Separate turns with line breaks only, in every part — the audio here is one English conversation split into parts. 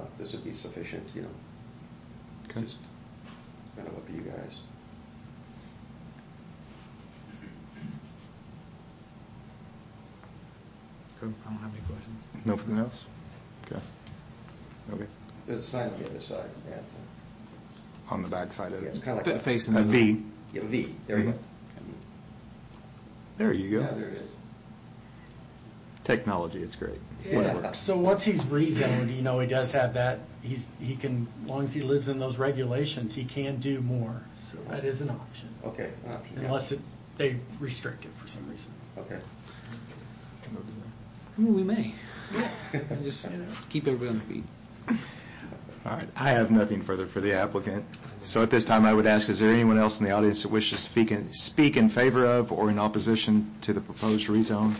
this would be sufficient,
Okay.
Just kind of up to you guys.
Cool. I don't have any questions.
Nothing else? Okay. Okay.
There's a sign on the other side. Yeah, it's
On the back side of
it's
it.
kind of like
Facing
A
the
V.
Yeah, V. There you go.
There you go.
Yeah, there it is.
Technology, it's great.
Yeah.
When it works.
So once he's rezoned, he does have that, he can, as long as he lives in those regulations, he can do more. So that is an option.
Okay, an option. Yeah.
Unless they restrict it for some reason.
Okay.
I mean, we may. Just keep everybody on their feet.
All right. I have nothing further for the applicant. So at this time, I would ask, is there anyone else in the audience that wishes to speak in favor of or in opposition to the proposed rezone?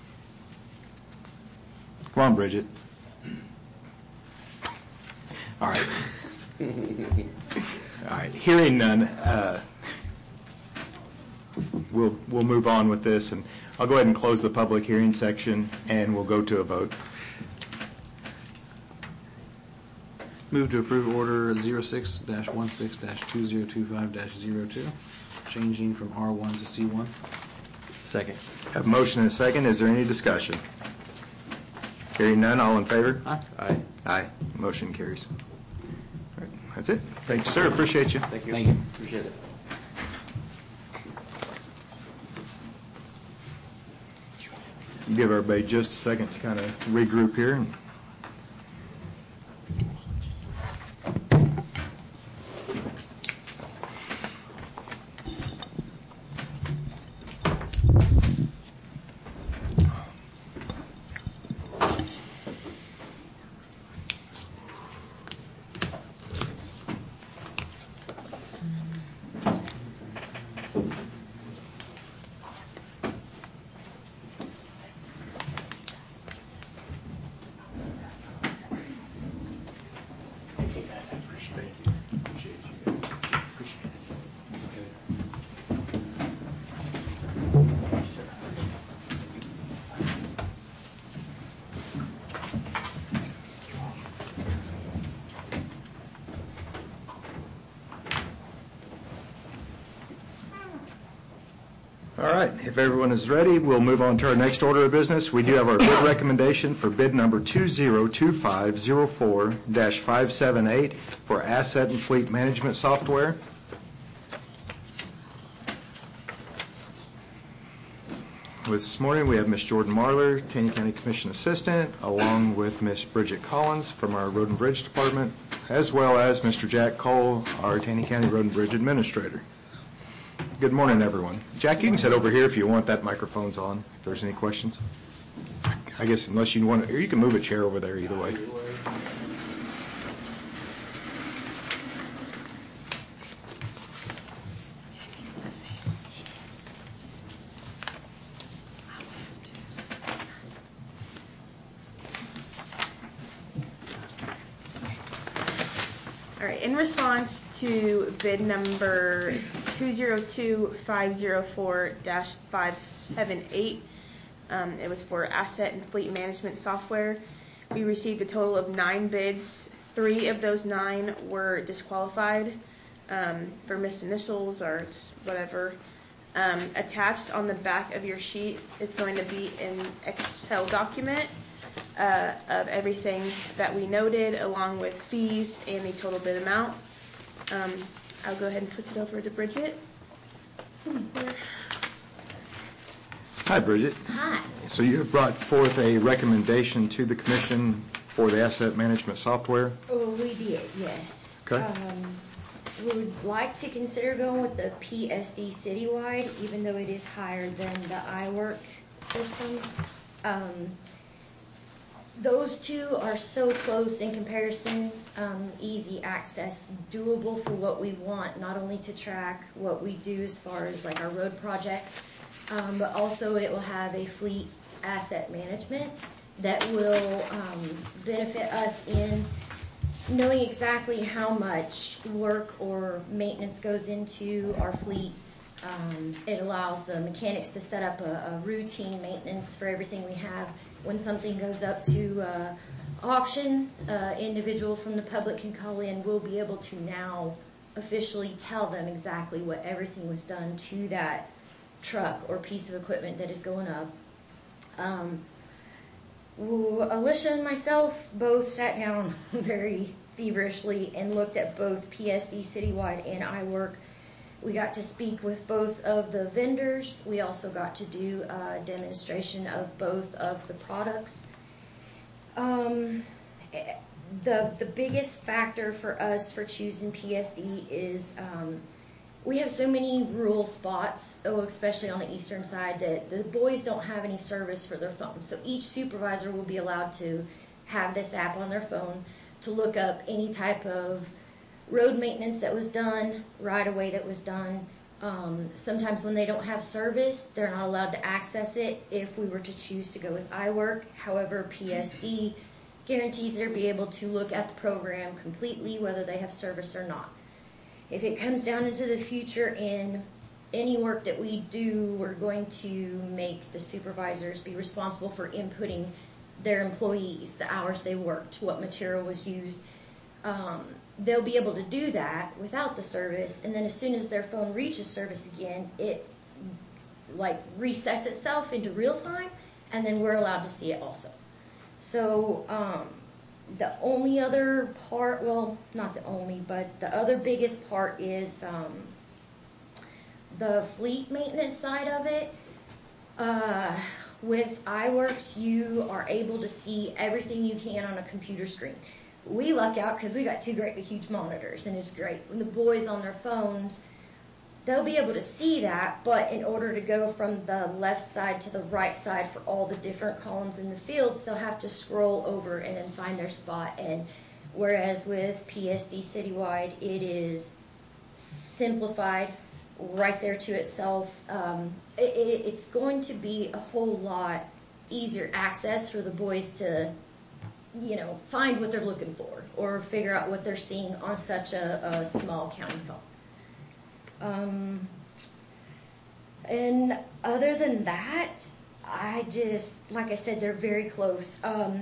Come on, Bridget. All right. All right. Hearing none, we'll move on with this, and I'll go ahead and close the public hearing section, and we'll go to a vote.
Move to approve order 06-16-2025-02, changing from R1 to C1.
Second. Have a motion and a second. Is there any discussion? Hearing none, all in favor?
Aye.
Aye. Aye. Motion carries. All right. That's it. Thank you, sir. Appreciate you.
Thank you.
Thank you.
Appreciate it.
Give everybody just a second to kind of regroup here. All right, if everyone is ready, we'll move on to our next order of business. We do have our bid recommendation for bid number 202504-578 for asset and fleet management software. This morning we have Ms. Jordan Marler, Taney County Commission Assistant, along with Ms. Bridget Collins from our Road and Bridge Department, as well as Mr. Jack Cole, our Taney County Road and Bridge Administrator. Good morning, everyone. Jack, you can sit over here if you want. That microphone's on. If there's any questions. I guess unless you want to, or you can move a chair over there either way.
All right, in response to bid number 202504-578, it was for asset and fleet management software. We received a total of 9 bids. 3 of those 9 were disqualified for missed initials or whatever. Attached on the back of your sheet is going to be an Excel document of everything that we noted, along with fees and the total bid amount. I'll go ahead and switch it over to Bridget.
Hi, Bridget.
Hi.
So you have brought forth a recommendation to the Commission for the asset management software?
Oh, we did, yes.
Okay.
We would like to consider going with the PSD Citywide, even though it is higher than the iWork system. Those two are so close in comparison, easy access, doable for what we want, not only to track what we do as far as like our road projects, but also it will have a fleet asset management that will benefit us in knowing exactly how much work or maintenance goes into our fleet. It allows the mechanics to set up a routine maintenance for everything we have. When something goes up to auction, individual from the public can call in. We'll be able to now officially tell them exactly what everything was done to that truck or piece of equipment that is going up. Alicia and myself both sat down very feverishly and looked at both PSD Citywide and iWork. We got to speak with both of the vendors. We also got to do a demonstration of both of the products. The biggest factor for us for choosing PSD is we have so many rural spots, especially on the eastern side, that the boys don't have any service for their phones. So each supervisor will be allowed to have this app on their phone to look up any type of road maintenance that was done, right-of-way that was done. Sometimes when they don't have service, they're not allowed to access it if we were to choose to go with iWork. However, PSD guarantees they'll be able to look at the program completely, whether they have service or not. If it comes down into the future in any work that we do, we're going to make the supervisors be responsible for inputting their employees, the hours they worked, what material was used. They'll be able to do that without the service, and then as soon as their phone reaches service again, it like resets itself into real time, and then we're allowed to see it also. So the only other part, well, not the only, but the other biggest part is the fleet maintenance side of it. With iWorks, you are able to see everything you can on a computer screen. We luck out because we got two great big huge monitors, and it's great. When the boys on their phones, they'll be able to see that, but in order to go from the left side to the right side for all the different columns in the fields, they'll have to scroll over and then find their spot. And whereas with PSD Citywide, it is simplified right there to itself. It's going to be a whole lot easier access for the boys to, find what they're looking for or figure out what they're seeing on such a small county phone. And other than that, like I said, they're very close.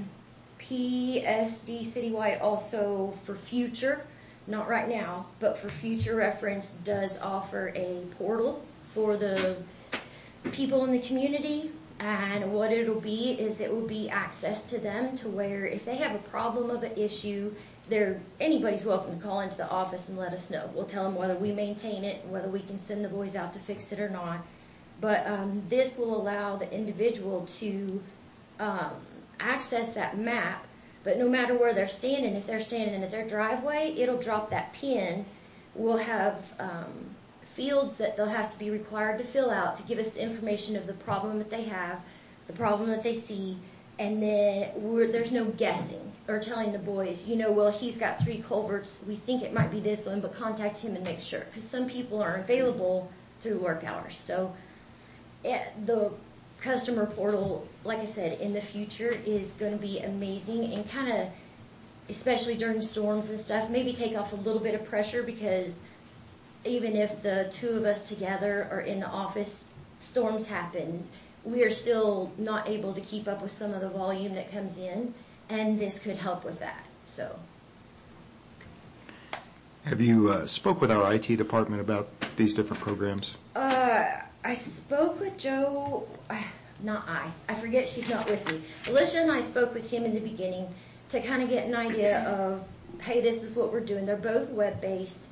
PSD Citywide also for future, not right now, but for future reference, does offer a portal for the people in the community. And what it'll be is it will be access to them to where if they have a problem of an issue, anybody's welcome to call into the office and let us know. We'll tell them whether we maintain it, whether we can send the boys out to fix it or not. But this will allow the individual to access that map. But no matter where they're standing, if they're standing in their driveway, it'll drop that pin. We'll have fields that they'll have to be required to fill out to give us the information of the problem that they have, the problem that they see, and then there's no guessing or telling the boys, well, he's got 3 culverts, we think it might be this one, but contact him and make sure. Because some people aren't available through work hours. So the customer portal, like I said, in the future is going to be amazing and kind of, especially during storms and stuff, maybe take off a little bit of pressure because even if the two of us together are in the office, storms happen, we are still not able to keep up with some of the volume that comes in, and this could help with that. So,
have you spoke with our IT department about these different programs?
I spoke with Joe, I forget she's not with me. Alicia and I spoke with him in the beginning to kind of get an idea of, hey, this is what we're doing. They're both web-based.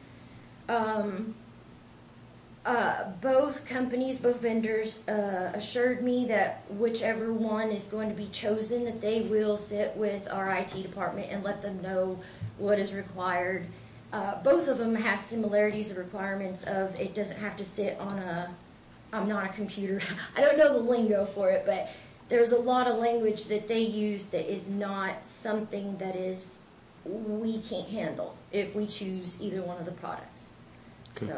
Both companies, both vendors assured me that whichever one is going to be chosen, that they will sit with our IT department and let them know what is required. Both of them have similarities of requirements of it doesn't have to sit on I'm not a computer. I don't know the lingo for it, but there's a lot of language that they use that is not something that we can't handle if we choose either one of the products.
Okay.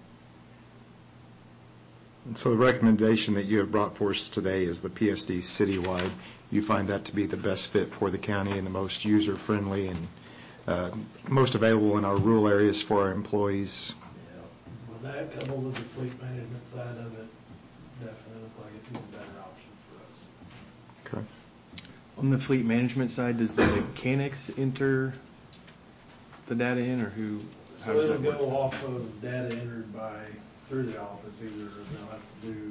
So the recommendation that you have brought for us today is the PSD Citywide. You find that to be the best fit for the county and the most user-friendly and most available in our rural areas for our employees.
Yeah. Well, that coupled with the fleet management side of it definitely look like it'd be a better option for us.
Okay.
On the fleet management side, does the mechanics enter the data in, or who? How
So
does
it'll
that
go
work?
off of data entered through the office. Either they'll have to do,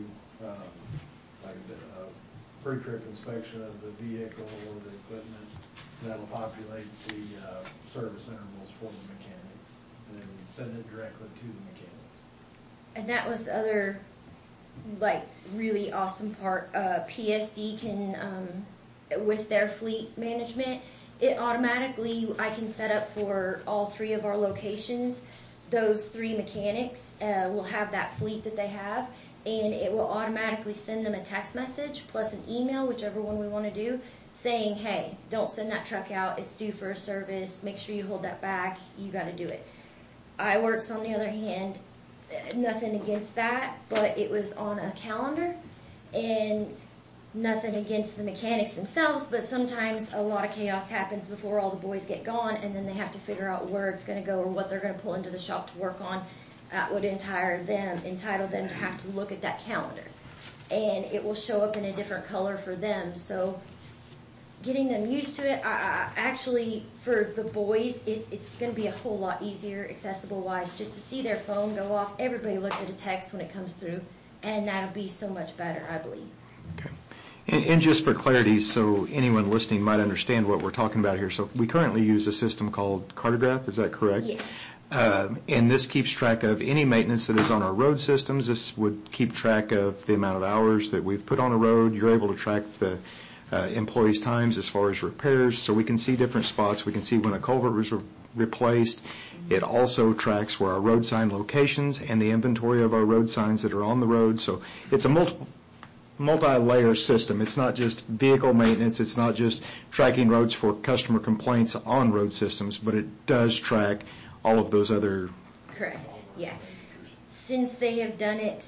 like a pre-trip inspection of the vehicle or the equipment. That'll populate the, service intervals for the mechanics, and then send it directly to the mechanics.
And that was the other, like, really awesome part. PSD can, with their fleet management, it automatically, I can set up for all 3 of our locations. Those 3 mechanics will have that fleet that they have, and it will automatically send them a text message plus an email, whichever one we want to do, saying, hey, don't send that truck out. It's due for a service. Make sure you hold that back. You got to do it. iWorks, on the other hand, nothing against that, but it was on a calendar, and nothing against the mechanics themselves, but sometimes a lot of chaos happens before all the boys get gone, and then they have to figure out where it's going to go or what they're going to pull into the shop to work on. That would entitle them to have to look at that calendar, and it will show up in a different color for them. So getting them used to it, I actually, for the boys, it's going to be a whole lot easier, accessible-wise, just to see their phone go off. Everybody looks at a text when it comes through, and that'll be so much better, I believe.
Okay. And just for clarity, so anyone listening might understand what we're talking about here. So we currently use a system called Cartograph, is that correct?
Yes.
And this keeps track of any maintenance that is on our road systems. This would keep track of the amount of hours that we've put on a road. You're able to track the employees' times as far as repairs, so we can see different spots. We can see when a culvert was replaced. It also tracks where our road sign locations and the inventory of our road signs that are on the road. So it's a multi-layer system. It's not just vehicle maintenance. It's not just tracking roads for customer complaints on road systems, but it does track all of those other.
Correct, yeah. Since they have done it,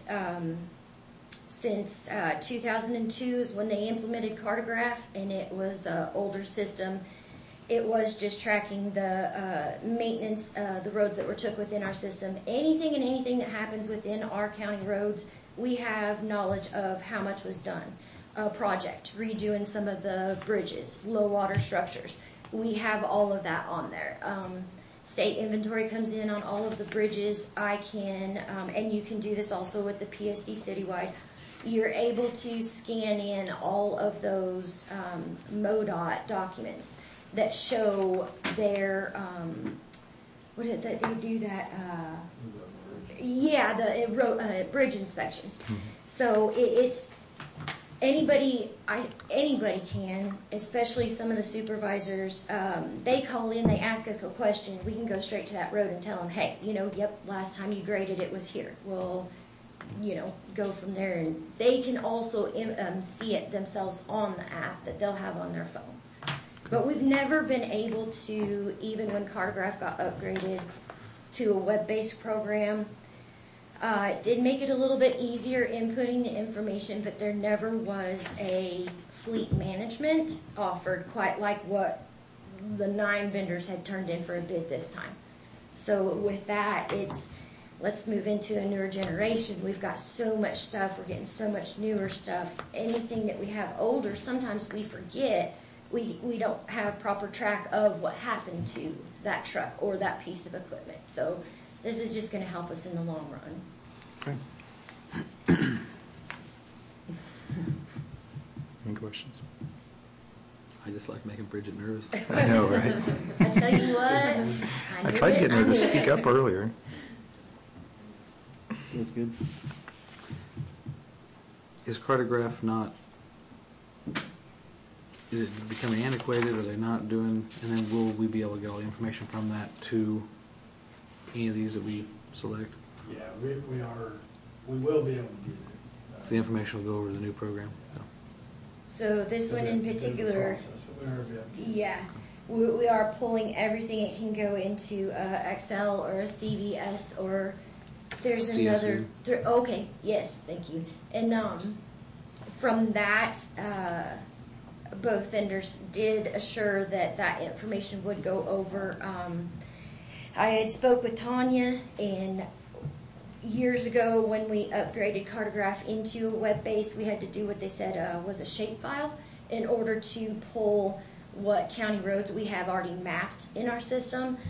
since 2002 is when they implemented Cartograph, and it was an older system. It was just tracking the maintenance, the roads that were took within our system. Anything that happens within our county roads, we have knowledge of how much was done. A project, redoing some of the bridges, low water structures. We have all of that on there. State inventory comes in on all of the bridges. I can, and you can do this also with the PSD Citywide. You're able to scan in all of those MoDOT documents that show their, what did they do that? The bridge inspections. Mm-hmm. So it's anybody can, especially some of the supervisors. They call in, they ask us a question. We can go straight to that road and tell them, hey, last time you graded it was here. We'll, go from there, and they can also see it themselves on the app that they'll have on their phone. But we've never been able to, even when Cartograph got upgraded to a web-based program, it did make it a little bit easier inputting the information, but there never was a fleet management offered quite like what the 9 vendors had turned in for a bid this time. So with that, let's move into a newer generation. We've got so much stuff. We're getting so much newer stuff. Anything that we have older, sometimes we forget. We don't have proper track of what happened to that truck or that piece of equipment. So this is just going to help us in the long run.
Okay. Any questions?
I just like making Bridget nervous.
I know, right?
I tell you what,
I tried getting her to speak up earlier.
Feels good. Is Cartograph not? Is it becoming antiquated? Are they not doing? And then will we be able to get all the information from that to any of these that we select?
Yeah, we will be able to get it.
So the information will go over to the new program.
So this one in particular, yeah, we are pulling everything. It can go into Excel or a CVS or there's
CSV.
another. Okay, yes, thank you. And from that, both vendors did assure that information would go over. I had spoke with Tanya, and years ago when we upgraded Cartograph into a web base, we had to do what they said was a shapefile, in order to pull what county roads we have already mapped in our system.